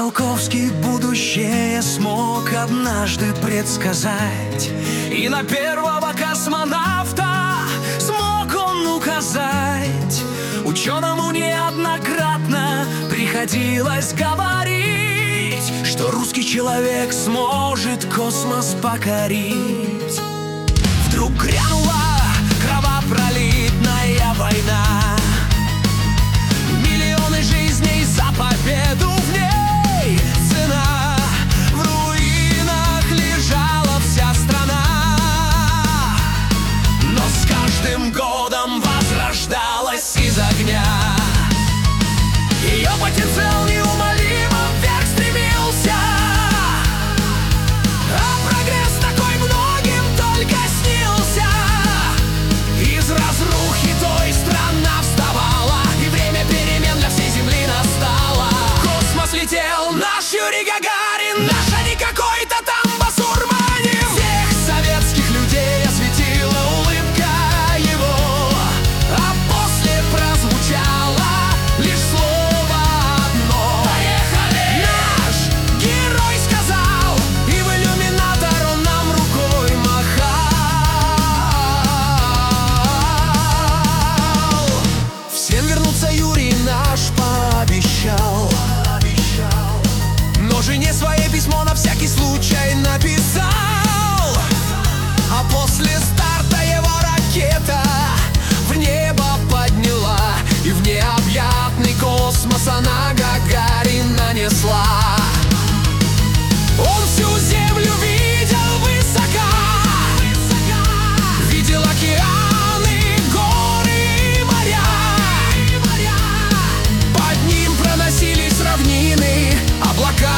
Циолковский будущее смог однажды предсказать, и на первого космонавта смог он указать. Ученому неоднократно приходилось говорить, что русский человек сможет космос покорить. Вдруг грянула кровопролитная война, миллионы жизней за победу в ней цена. В руинах лежала вся страна, но с каждым годом возрождалась из огня. Ее потенциал неумолимо вверх стремился, а прогресс такой многим только снился. Из разрухи той страна вставала, и время перемен для всей земли настало. В космос летел наш Юрий Гагарин, наш, а не какой-то там басурманин. Всех советских людей осветила улыбка его, а после прозвучало лишь слово одно: поехали! Наш герой сказал, и в иллюминатор он нам рукой махал. Всем вернуться Юрий наш пообещал, но жене своей письмо на всякий случай написал. А после старта его ракета в небо подняла, и в необъятный космос она Гагарина несла. Он всю землю видел высока, видел океаны, горы и моря. Под ним проносились равнины, облака.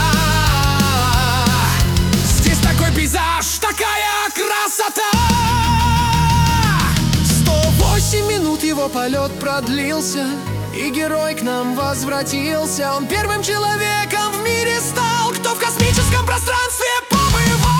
Здесь такой пейзаж, такая красота. 108 минут его полет продлился, и герой к нам возвратился. Он первым человеком в мире стал, кто в космическом пространстве побывал.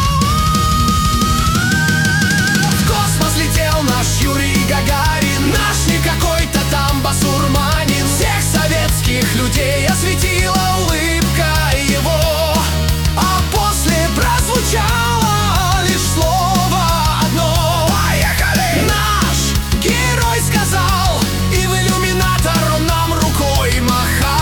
В космос летел наш Юрий Гагарин, наш не какой-то там басурманин. Всех советских людей осветила улыбка его, а после прозвучало лишь слово одно: поехали! Наш герой сказал, и в иллюминатор он нам рукой махал.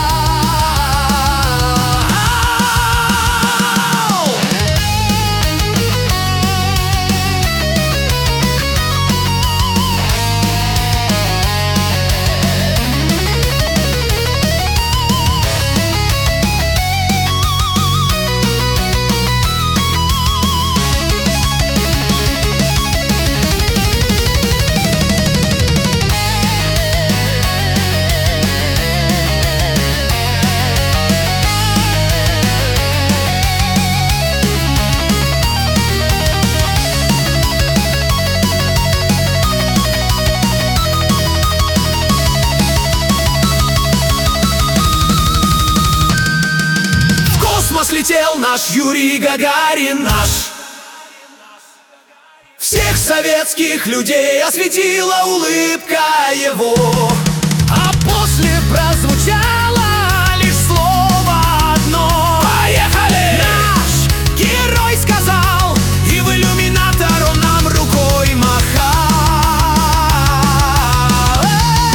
Слетел наш Юрий Гагарин, наш. Всех советских людей осветила улыбка его, а после прозвучало лишь слово одно: поехали! Наш герой сказал, и в иллюминатор он нам рукой махал.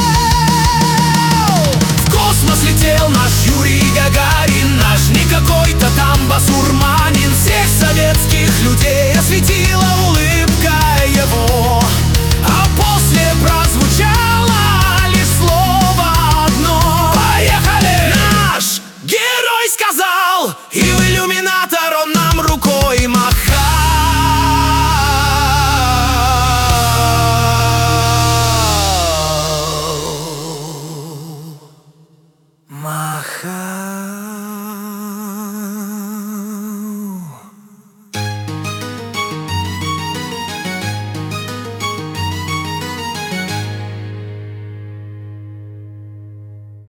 В космос летел наш Юрий Гагарин, наш не какой-то там басурманин. Всех советских людей осветила улыбка его, а после прозвучало лишь слово одно: поехали! Наш герой сказал, и в иллюминатор он нам рукой махал.